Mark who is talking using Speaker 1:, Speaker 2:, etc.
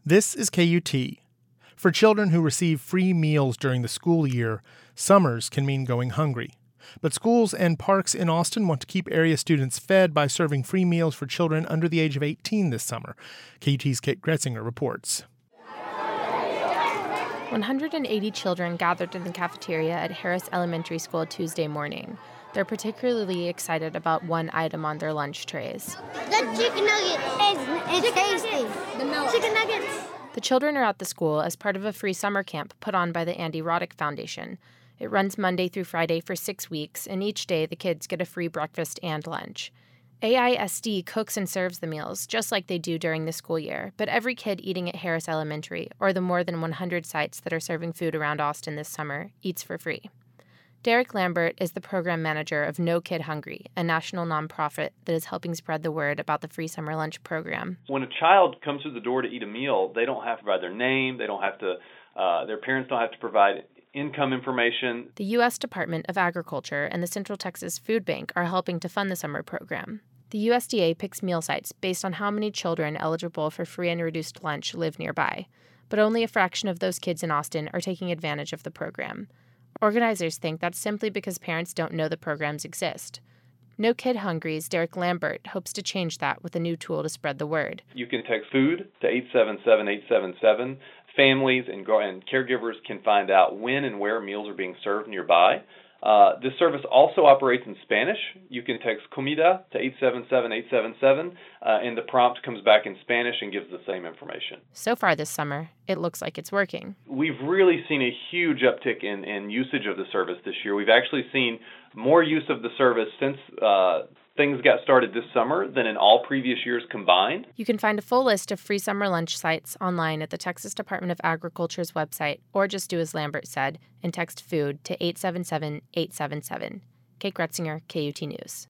Speaker 1: This is KUT. For children who receive free meals during the school year, summers can mean going hungry. But schools and parks in Austin want to keep area students fed by serving free meals for children under the age of 18 this summer. KUT's Kate Gretzinger reports.
Speaker 2: 180 children gathered in the cafeteria at Harris Elementary School Tuesday morning. They're particularly excited about one item on their lunch trays.
Speaker 3: The chicken nuggets. It's tasty. The chicken nuggets.
Speaker 2: The children are at the school as part of a free summer camp put on by the Andy Roddick Foundation. It runs Monday through Friday for 6 weeks, and each day the kids get a free breakfast and lunch. AISD cooks and serves the meals, just like they do during the school year, but every kid eating at Harris Elementary, or the more than 100 sites that are serving food around Austin this summer, eats for free. Derek Lambert is the program manager of No Kid Hungry, a national nonprofit that is helping spread the word about the free summer lunch program.
Speaker 4: When a child comes through the door to eat a meal, they don't have to provide their name, they don't have to, their parents don't have to provide income information.
Speaker 2: The U.S. Department of Agriculture and the Central Texas Food Bank are helping to fund the summer program. The USDA picks meal sites based on how many children eligible for free and reduced lunch live nearby, but only a fraction of those kids in Austin are taking advantage of the program. Organizers think that's simply because parents don't know the programs exist. No Kid Hungry's Derek Lambert hopes to change that with a new tool to spread the word.
Speaker 4: You can text food to 877-877. Families and caregivers can find out when and where meals are being served nearby. This service also operates in Spanish. You can text comida to 877-877, and the prompt comes back in Spanish and gives the same information.
Speaker 2: So far this summer, it looks like it's working.
Speaker 4: We've really seen a huge uptick in usage of the service this year. We've actually seen more use of the service since things got started this summer than in all previous years combined.
Speaker 2: You can find a full list of free summer lunch sites online at the Texas Department of Agriculture's website, or just do as Lambert said and text food to 877-877. Kate Gretzinger, KUT News.